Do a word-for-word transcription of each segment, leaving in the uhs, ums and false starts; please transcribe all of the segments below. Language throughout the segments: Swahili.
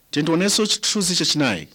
Tendioneso chithunzi chachinayi.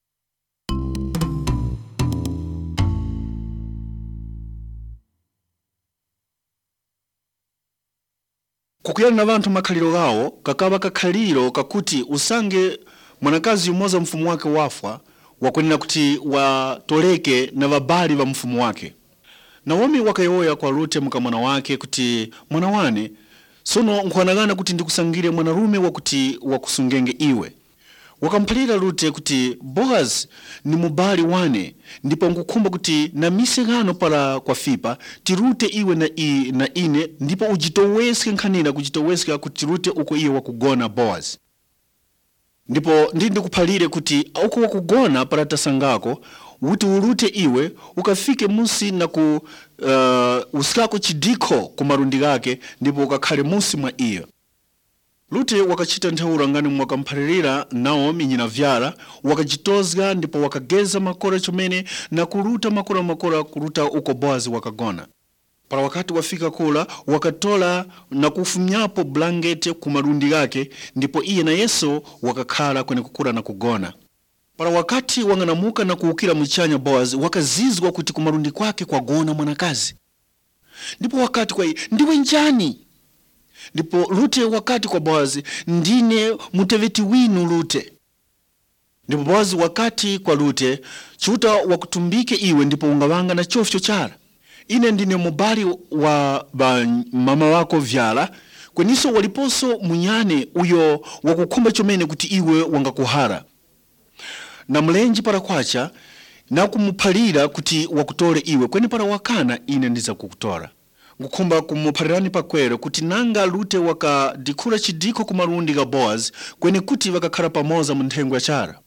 Kukuyana na vantu makhaliro gawo kakaba kakhaliro kakuti usange mwanakazi umoza mfumu wake wafwa wakwenena kuti watoleke na vabali va mfumu wake. Naomi wakayoya kwa Rute mkamwana wake kuti mwana wane sono nkwanagana kuti ndikusangire mwanarume wakuti wakusungenge iwe. Wakamphalira Rute kuti Boaz ni mubali wane ndipo nkukhumba kuti na mise gano para kwa fipa tirute iwe na, i, na ine ndipo ujitoweske nkhanira kujitoweska kuti Rute uko iye wakugona Boaz. Ndipo ndi ndikuphalire kuti uko wakugona para tasangako uti urute iwe ukafike musi na ku uh, usikako chidiko kumarundi gake ndipo ukakhale musi mwa iyo. Rute wakachita nthaura ngani mwakamphalirira Naomi nyina vyala wakachitozga ndipo wakageza makora chomene na kuruta makora makora kuruta uko Boaz wakagona. Para wakati wafika kula wakatola na kufumyapo blankete kumarundi gake ndipo iye na Yesu wakakhala kwenye kukula na kugona. Para wakati wanganamuka na kuukira mchanya Boaz wakazizwa kuti kumarundi kwake kwa gona mwanakazi. Ndipo wakati kwa iye ndiwe njani? Ndipo Rute wakati kwa Boaz ndine muteveti winu Rute. Ndipo Boaz wakati kwa Rute chuta wakutumbike iwe ndipo ungawanga na chofcho chara. Ine ndine mubali wa ba mama wako vyala kweniso waliposo munyane uyo wakukhumba chomene kuti iwe wangakuhara. Na mlenji para kwacha na kumuphalira kuti wakutole iwe kweni para wakana ine ndiza kukutora. Ngukhumba kumuphalirani pakwero kuti nanga Rute wakadikhula chidiko kumarundi ga Boaz kweni kuti wakakhala pamoza mu nthengo ya chara.